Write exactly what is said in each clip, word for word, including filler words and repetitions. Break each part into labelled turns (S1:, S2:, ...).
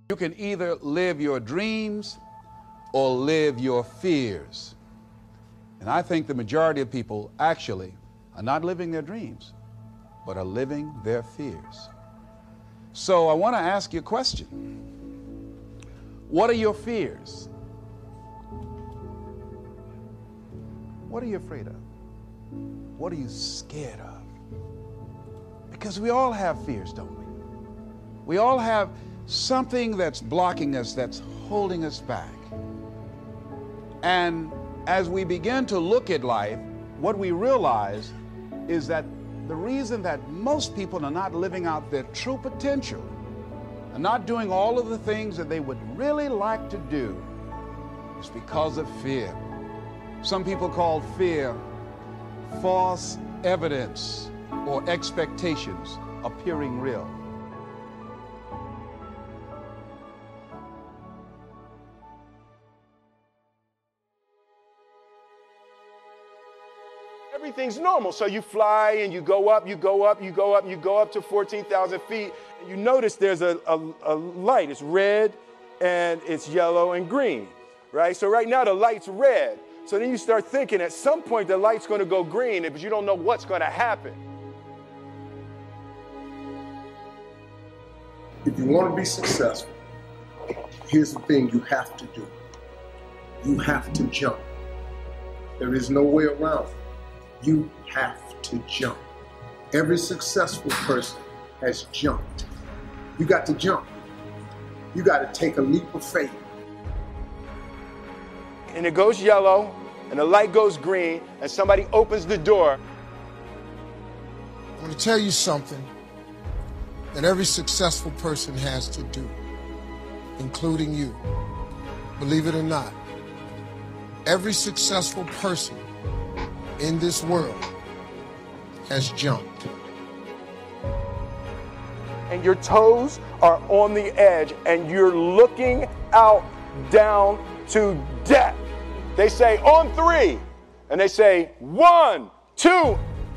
S1: You can either live your dreams or live your fears. And I think the majority of people actually are not living their dreams, but are living their fears. So I want to ask you a question. What are your fears? What are you afraid of? What are you scared of? Because we all have fears, don't we? We all have something that's blocking us, that's holding us back. And as we begin to look at life, what we realize is that the reason that most people are not living out their true potential, are not doing all of the things that they would really like to do, is because of fear. Some people call fear false evidence or expectations appearing real.
S2: Everything's normal. So you fly and you go up, you go up, you go up, you go up to fourteen thousand feet. And you notice there's a, a, a light. It's red and it's yellow and green, right? So right now the light's red. So then you start thinking at some point the light's going to go green, but you don't know what's going to happen.
S3: If you want to be successful, here's the thing you have to do. You have to jump. There is no way around it. You have to jump. Every successful person has jumped. You got to jump. You got to take a leap of faith.
S2: And it goes yellow, and the light goes green, and somebody opens the door.
S4: I'm going to tell you something that every successful person has to do, including you. Believe it or not, every successful person in this world has jumped.
S2: And your toes are on the edge, and you're looking out down to death. They say, on three. And they say, one, two.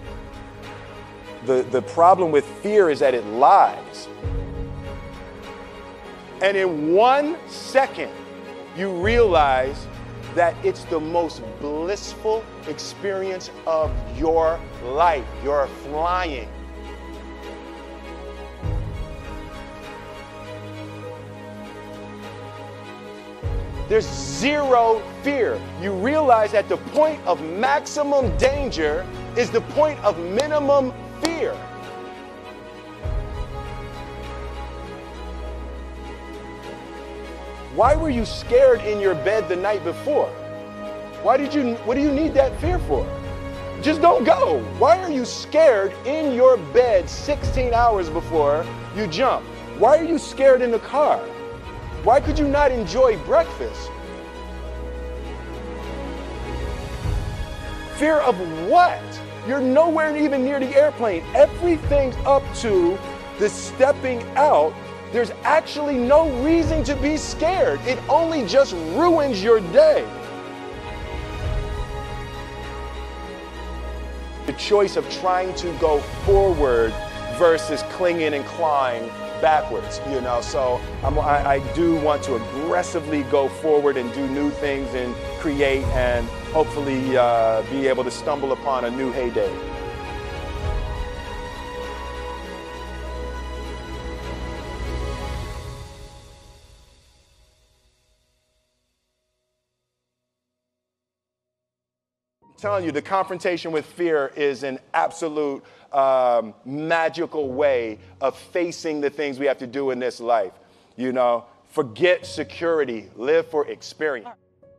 S2: The, the problem with fear is that it lies. And in one second, you realize that it's the most blissful experience of your life. You're flying. There's zero fear. You realize that the point of maximum danger is the point of minimum fear. Why were you scared in your bed the night before? Why did you, what do you need that fear for? Just don't go. Why are you scared in your bed sixteen hours before you jump? Why are you scared in the car? Why could you not enjoy breakfast? Fear of what? You're nowhere even near the airplane. Everything's up to the stepping out. There's actually no reason to be scared. It only just ruins your day. The choice of trying to go forward versus clinging and clawing backwards, you know. So I'm, I, I do want to aggressively go forward and do new things and create and hopefully uh, be able to stumble upon a new heyday. I'm telling you, the confrontation with fear is an absolute um, magical way of facing the things we have to do in this life. You know, forget security, live for experience.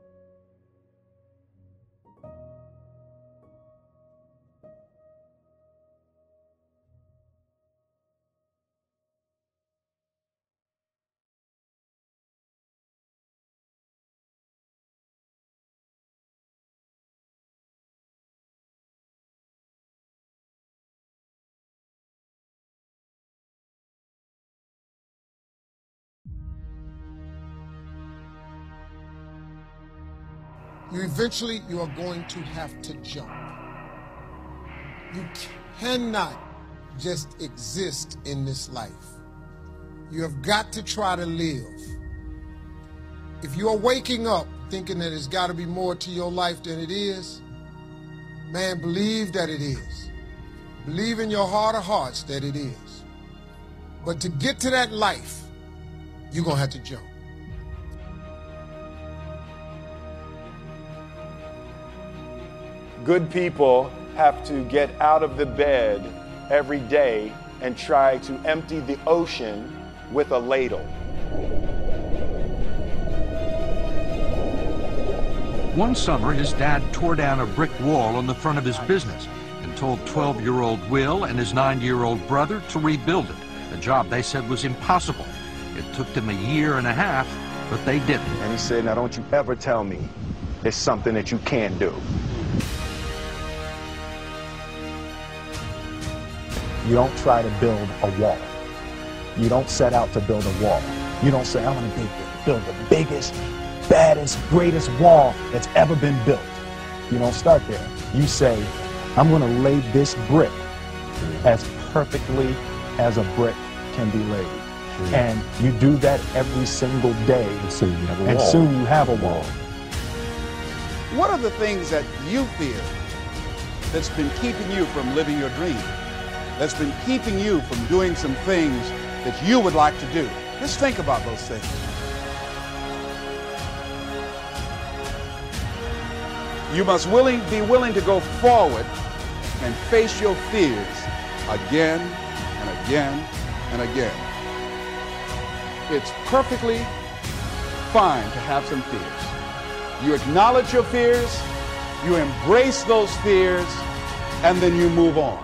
S4: You eventually, you are going to have to jump. You cannot just exist in this life. You have got to try to live. If you are waking up thinking that it's got to be more to your life than it is, man, believe that it is. Believe in your heart of hearts that it is. But to get to that life, you're going to have to jump.
S2: Good people have to get out of the bed every day and try to empty the ocean with a ladle.
S5: One summer, his dad tore down a brick wall on the front of his business and told twelve-year-old Will and his nine-year-old brother to rebuild it, a job they said was impossible. It took them a year and a half, but they didn't.
S2: And he said, now don't you ever tell me it's something that you can do.
S6: You don't try to build a wall. You don't set out to build a wall. You don't say, I'm going to build the biggest, baddest, greatest wall that's ever been built. You don't start there. You say, I'm going to lay this brick as perfectly as a brick can be laid. Mm-hmm. And you do that every single day, and soon you have a and wall. Soon you have a wall.
S1: What are the things that you fear that's been keeping you from living your dream? That's been keeping you from doing some things that you would like to do? Just think about those things. You must willing, be willing to go forward and face your fears again and again and again. It's perfectly fine to have some fears. You acknowledge your fears, you embrace those fears, and then you move on.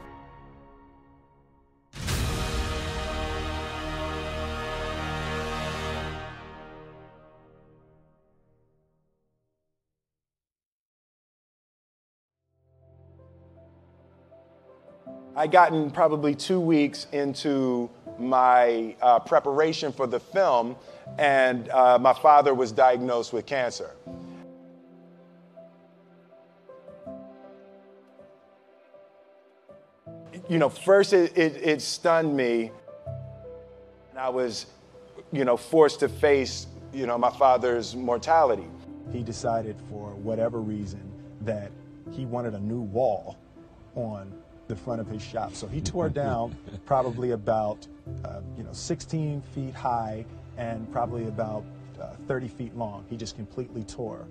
S2: I'd gotten probably two weeks into my uh, preparation for the film, and uh, my father was diagnosed with cancer. You know, first it, it, it stunned me, and I was, you know, forced to face, you know, my father's mortality.
S6: He decided for whatever reason that he wanted a new wall on the front of his shop. So he tore down probably about, uh, you know, sixteen feet high and probably about uh, thirty feet long. He just completely tore.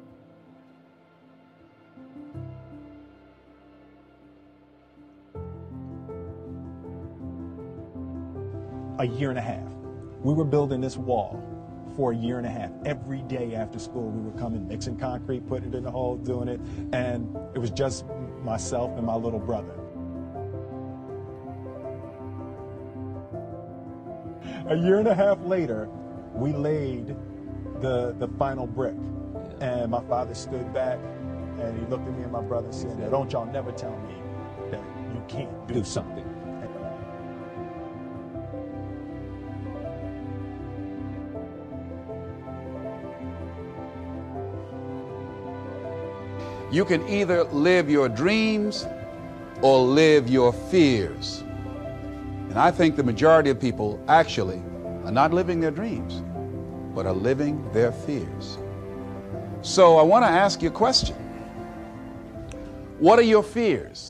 S6: A year and a half. We were building this wall for a year and a half. Every day after school, we were coming, mixing concrete, putting it in the hole, doing it, and it was just myself and my little brother. A year and a half later, we laid the, the final brick. And my father stood back and he looked at me and my brother and said, now don't y'all never tell me that you can't do, do something.
S1: You can either live your dreams or live your fears. And I think the majority of people actually are not living their dreams, but are living their fears. So I want to ask you a question. What are your fears?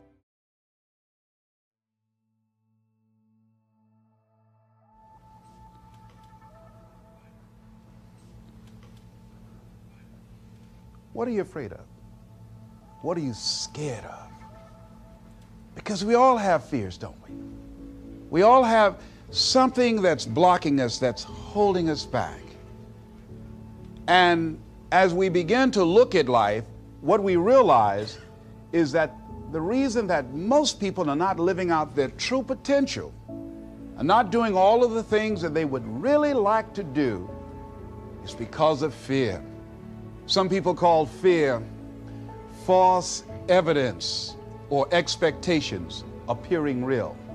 S1: What are you afraid of? What are you scared of? Because we all have fears, don't we? We all have something that's blocking us, that's holding us back. And as we begin to look at life, what we realize is that the reason that most people are not living out their true potential, are not doing all of the things that they would really like to do, is because of fear. Some people call fear false evidence or expectations appearing real.